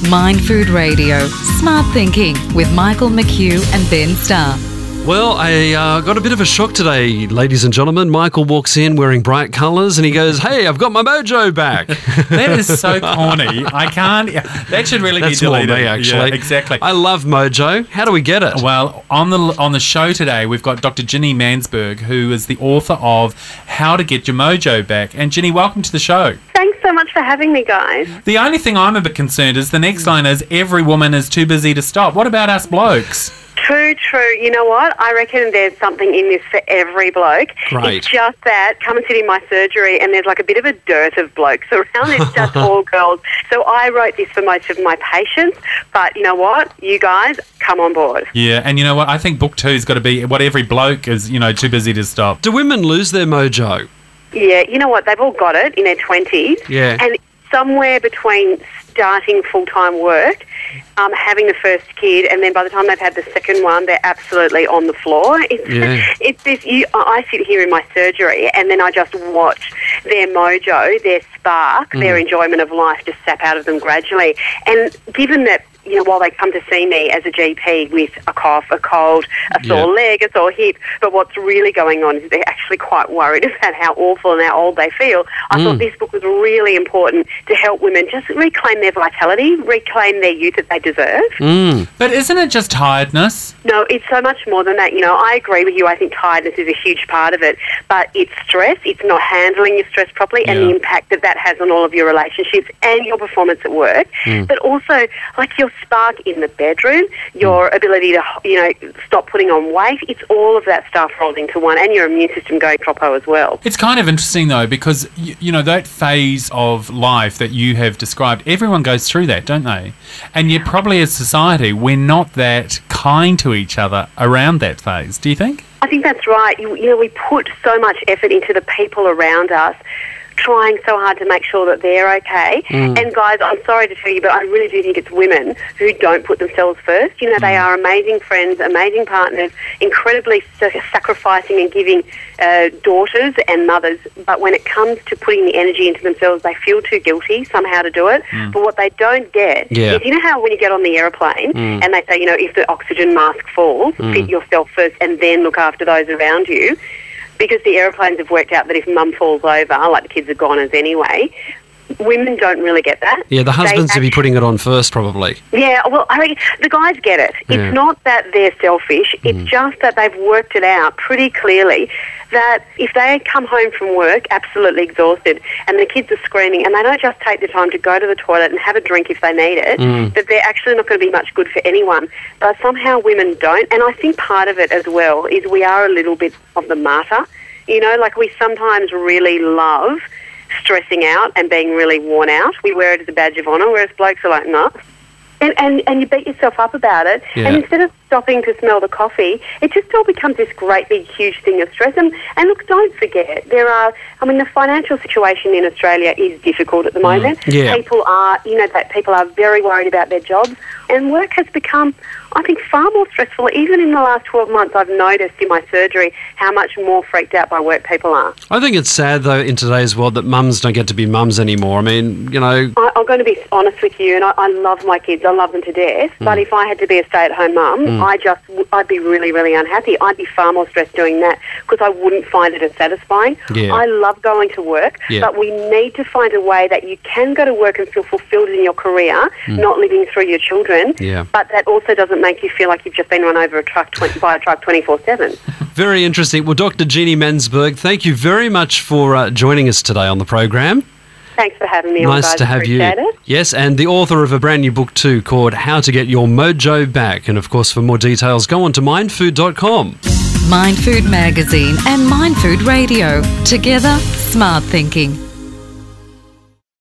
Mind Food Radio, Smart Thinking with Michael McHugh and Ben Starr. Well, I got a bit of a shock today, ladies and gentlemen. Michael walks in wearing bright colours and he goes, "Hey, I've got my mojo back." That is so corny. I can't. That should really That's be more deleted. me, actually. Yeah, exactly. I love mojo. How do we get it? Well, on the show today, we've got Dr. Ginny Mansberg, who is the author of How to Get Your Mojo Back. And Ginny, welcome to the show. Thanks so much for having me, guys. The only thing I'm a bit concerned is the next line is, every woman is too busy to stop. What about us blokes? True. You know what? I reckon there's something in this for every bloke. Great. It's just that, come and sit in my surgery and there's like a bit of a dearth of blokes around. It's just all girls. So I wrote this for most of my patients, but you know what? You guys, come on board. Yeah, and you know what? I think book two's got to be what every bloke is, too busy to stop. Do women lose their mojo? Yeah, you know what? They've all got it in their 20s. Yeah. And somewhere between starting full-time work, having the first kid, and then by the time they've had the second one, they're absolutely on the floor. It's this. I sit here in my surgery, and then I just watch their mojo, their spark, their enjoyment of life just sap out of them gradually. And given that, while they come to see me as a GP with a cough, a cold, a sore leg, a sore hip, but what's really going on is they're actually quite worried about how awful and how old they feel. I thought this book was really important to help women just reclaim their vitality, reclaim their youth that they deserve. But isn't it just tiredness? No, it's so much more than that. I agree with you. I think tiredness is a huge part of it, but it's stress. It's not handling your stress properly and the impact that has on all of your relationships and your performance at work, but also like your spark in the bedroom, your ability to, stop putting on weight. It's all of that stuff rolled into one, and your immune system going proper as well. It's kind of interesting, though, because, that phase of life that you have described, everyone goes through that, don't they? And yet probably as society, we're not that kind to each other around that phase. Do you think? I think that's right. We put so much effort into the people around us, trying so hard to make sure that they're okay. And guys, I'm sorry to tell you, but I really do think it's women who don't put themselves first. They are amazing friends, amazing partners, incredibly sacrificing and giving daughters and mothers. But when it comes to putting the energy into themselves, they feel too guilty somehow to do it. But what they don't get is, how when you get on the aeroplane and they say, if the oxygen mask falls, fit yourself first and then look after those around you. Because the aeroplanes have worked out that if mum falls over, like the kids are goners anyway, women don't really get that. Yeah, the husbands would be putting it on first, probably. Yeah, well, I reckon the guys get it. It's not that they're selfish. It's just that they've worked it out pretty clearly that if they come home from work absolutely exhausted and the kids are screaming and they don't just take the time to go to the toilet and have a drink if they need it, that they're actually not going to be much good for anyone. But somehow women don't. And I think part of it as well is we are a little bit of the martyr. Like we sometimes really love stressing out and being really worn out. We wear it as a badge of honour, whereas blokes are like, no. And you beat yourself up about it. Yeah. And instead of stopping to smell the coffee, it just all becomes this great big huge thing of stress. And look, don't forget, the financial situation in Australia is difficult at the moment. Yeah. People are very worried about their jobs, and work has become, I think, far more stressful. Even in the last 12 months, I've noticed in my surgery how much more freaked out by work people are. I think it's sad, though, in today's world that mums don't get to be mums anymore. I mean, I'm going to be honest with you, and I love my kids. I love them to death. But if I had to be a stay-at-home mum, I'd be really, really unhappy. I'd be far more stressed doing that because I wouldn't find it as satisfying. Yeah. I love going to work, but we need to find a way that you can go to work and feel fulfilled in your career, not living through your children, but that also doesn't make you feel like you've just been run over by a truck 24/7. Very interesting. Well, Dr. Ginny Mansberg, thank you very much for joining us today on the program. Thanks for having me on, guys. Nice to have you. Appreciate it. Yes, and the author of a brand new book too called How to Get Your Mojo Back. And of course, for more details, go on to mindfood.com. Mind Food Magazine and Mind Food Radio. Together, smart thinking.